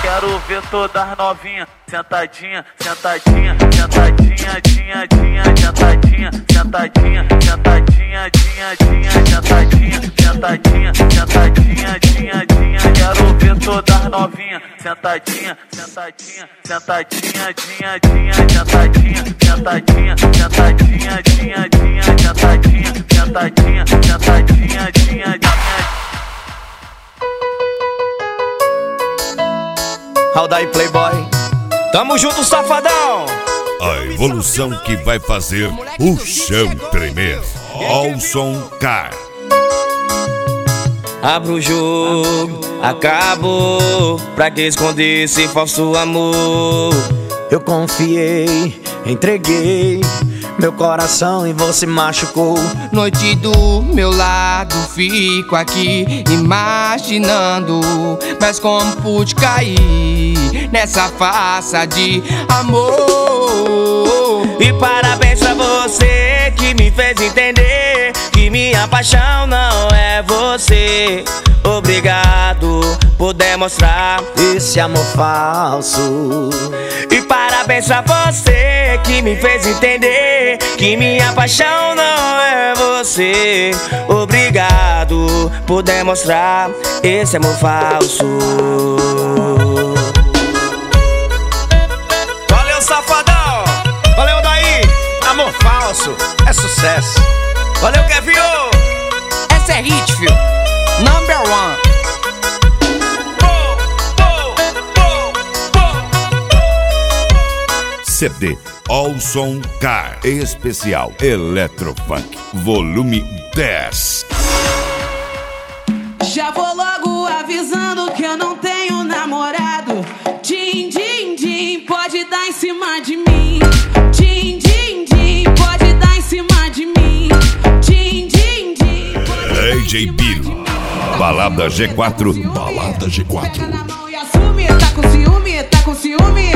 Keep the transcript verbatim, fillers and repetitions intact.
Quero ver todas novinhas, sentadinha, sentadinha, sentadinha, dinha, dinha, sentadinha, sentadinha, sentadinha, dinha, dinha, sentadinha, sentadinha, sentadinha, dinha, dinha. Quero ver todas novinhas, sentadinha, sentadinha, sentadinha, dinha, dinha, sentadinha, sentadinha, sentadinha, dinha, dinha, sentadinha, sentadinha, sentadinha, dinha, dinha. Aldair Playboy, tamo junto, safadão. A evolução que vai fazer o chão tremer. Olson Car. Abro o jogo, acabou. Pra que esconder esse falso amor? Eu confiei, entreguei meu coração e você machucou. Noite do meu lado, fico aqui imaginando, mas como pude cair nessa farsa de amor. E parabéns pra você que me fez entender que minha paixão não é você. Obrigado por demonstrar esse amor falso. E parabéns pra você que me fez entender que minha paixão não é você. Obrigado por demonstrar esse amor falso. Valeu, safadão. Valeu, daí. Amor falso é sucesso. Valeu, Kevin. Essa é hit, fio. Number one. C D Olson Car Especial Electrofunk Volume dez. Já vou logo avisando que eu não tenho namorado. Din, din, din, pode dar em cima de mim. Din, din, din, pode dar em cima de mim. Din, din, din. D J Biro, Balada G quatro. Balada G quatro. Tá na mão e assume, tá com ciúme, tá com ciúme.